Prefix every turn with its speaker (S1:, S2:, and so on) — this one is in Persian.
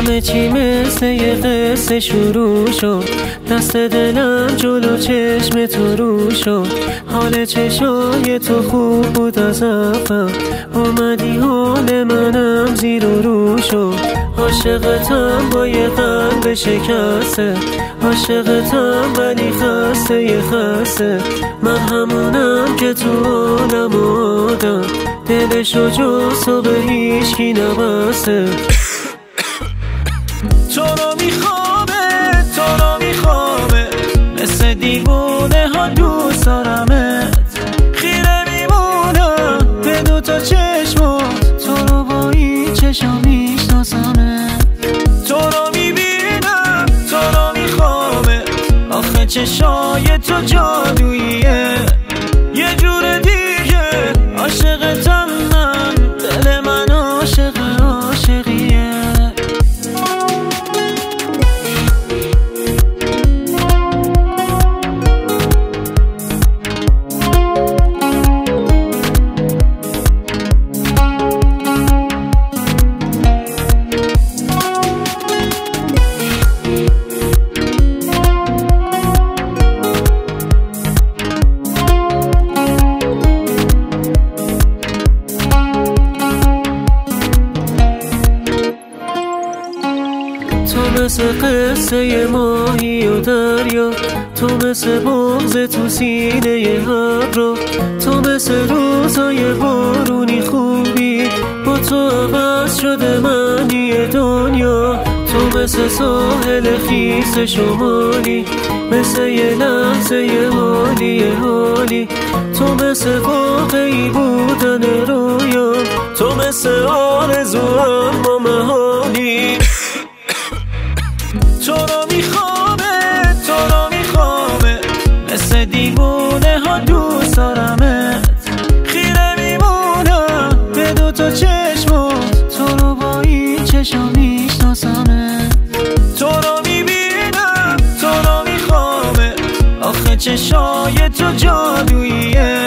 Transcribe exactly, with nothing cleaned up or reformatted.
S1: همه چی مثل یه قصه شروع شد، دست دلم جلو چشم تو رو شد. حال چشای تو خوب بود از اول، اومدی حال منم زیر و رو شد. عاشقتم با یه قلب شکسته، عاشقتم ولی خسته یه خسته. من همونم که تو عالم آدم، دلشو جز به هیچکی نبسته.
S2: تو رو میخوامه، تو رو میخوامه، مثل دیوونه ها دوست دارمت. خیره میمونم به دو تا چشمات،
S1: تو رو با این چشم میشناسمت.
S2: تو رو میبینم، تو رو میخوامه، آخه چشای تو جادوییه. یه جور دیگه عاشقتم من، دل من عاشق عاشقیه. تو مثل قصه ماهی و دریا، تو مثل بغض تو سینه ابرو، تو مثل روزای بارونی خوبی، با تو عوض شده معنی دنیا. تو مثل ساحل خیس شمالی، مثل یه لحظه یه حالی یه حالی. تو مثل واقعی بودن رویا، تو مثل آرزو اما محالی. تو رو میخوامه، تو رو میخوامه، مثل دیوونه ها دوست دارمت. خیره میمونم به دو تا چشمات،
S1: تو رو با این چشم میشناسمت.
S2: تو رو میبینم، تو رو میخوامه، آخه چشای تو جادوییه.